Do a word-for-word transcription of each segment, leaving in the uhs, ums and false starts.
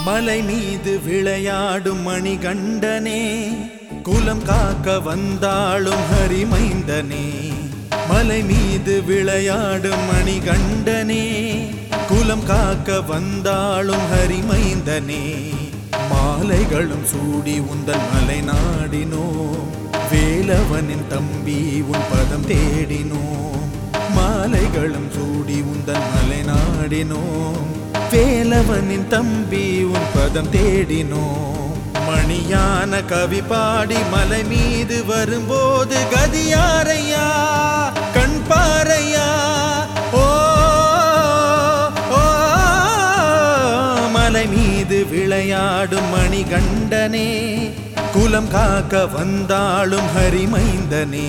மலை மீது விளையாடும் மணிகண்டனே, குலம் காக்க வந்தாளும் ஹரிமைந்தனே. மலை மீது விளையாடும் மணிகண்டனே, குலம் காக்க வந்தாளும் ஹரிமைந்தனே. மாலைகளும் சூடி உந்தன் மலை நாடினோ, வேலவனின் தம்பி உன் பதம் தேடினோ. மாலைகளும் சூடி உந்தன் மலை நாடினோ, வேலவனின் தம்பி உன் பதம் தேடினோ. மணியான கவி பாடி மலை மீது வரும்போது கதியாரையா கண் பாரையா. ஓ ஓ மலை மீது விளையாடும் மணிகண்டனே, குலம் காக்க வந்தாளும் ஹரிமைந்தனே.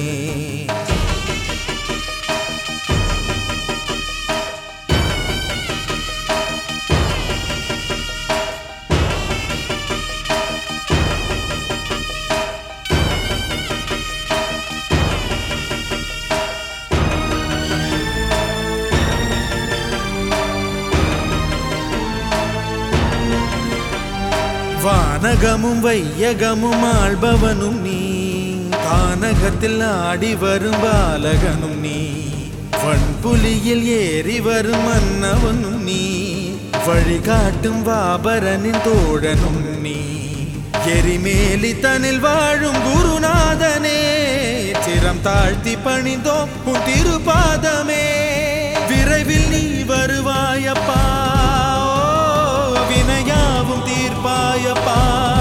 வானகமும் வையகமும் ஆள்பவனும் நீ, கானகத்தில் ஆடி வரும் பாலகனும் நீ. வன்புலியில் ஏறி வரும் மன்னவனும் நீ, வழிகாட்டும் வாபரனின் தோழனும் நீ. எரிமேலி தனில் வாழும் குருநாதனே, சிரம் தாழ்த்தி பணிந்தோம் உன் திருபாதமே. விரைவில் நீ வருவாயப்பா, வினையாவும் தீர்ப்பாயப்பா.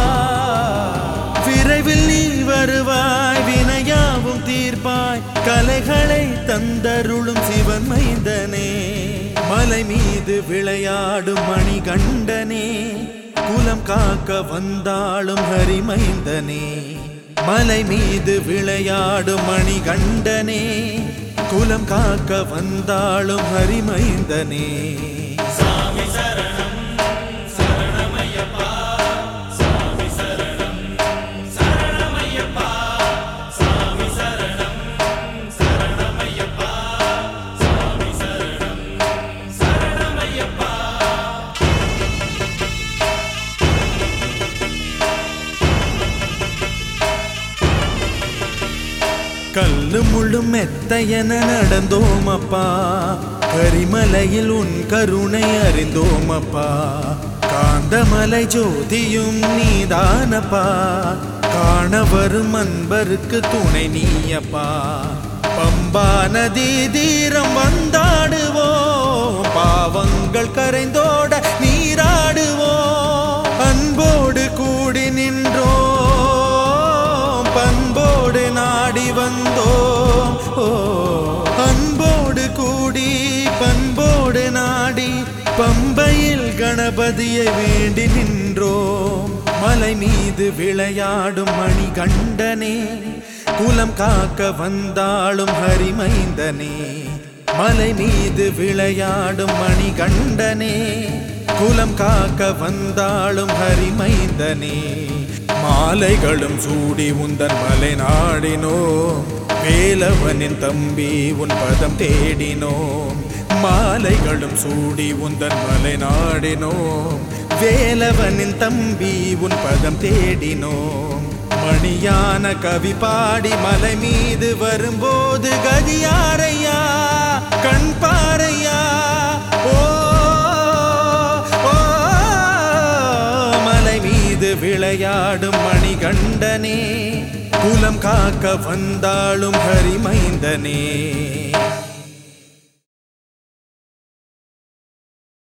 விரைவில் நீ வருவாய், வினையாவும் தீர்ப்பாய். கலைகளை தந்தருளும் சிவன் மைந்தனே. மலை மீது விளையாடும் மணிகண்டனே, குலம் காக்க வந்தாளும் ஹரிமைந்தனே. மலை மீது விளையாடும் மணிகண்டனே, குலம் காக்க வந்தாளும் ஹரிமைந்தனே. சாமி சரணம் சரணமையப்பா, சாமி சரணம் சரணமையப்பா, சாமி சரணம் சரணமையப்பா, சாமி சரணம் சரணமையப்பா. கல்லு முள்ளும் மெத்தையென நடந்தோமப்பா, கரிமலையில் உன் கருணை அறிந்தோமப்பா. காந்தமலை ஜோதியும் நீதானப்பா, காண வரும் அன்பருக்கு துணை நீயப்பா. பம்பா நதி தீரம் வந்தாடுவோம், பாவங்கள் கரைந்தோட நீராடுவோம். அன்போடு கூடி நின்றோம், பண்போடு நாடி வந்தோம். ஓ அன்போடு கூடி பண்போடு நாடி, பம்பையில் கணபதியை வேண்டி நின்றோம். மலை மீது விளையாடும் மணிகண்டனே, குலம் காக்க வந்தாளும் ஹரிமைந்தனே. மலை மீது விளையாடும் மணிகண்டனே, குலம் காக்க வந்தாளும் ஹரிமைந்தனே. மாலைகளும் சூடி உந்தன் மலை நாடினோம், வேலவனின் தம்பி உன் பதம் தேடினோம். மாலைகளும் சூடி உந்தன் மலை நாடினோம், வேலவனின் தம்பி உன் பதம் தேடினோம். மணியான கவி பாடி மலை மீது வரும்போது கதியாரையா கண் பாரையா. ஓ ஓ மலை மீது விளையாடும் மணிகண்டனே, குலம் காக்க வந்தாளும் ஹரிமைந்தனே.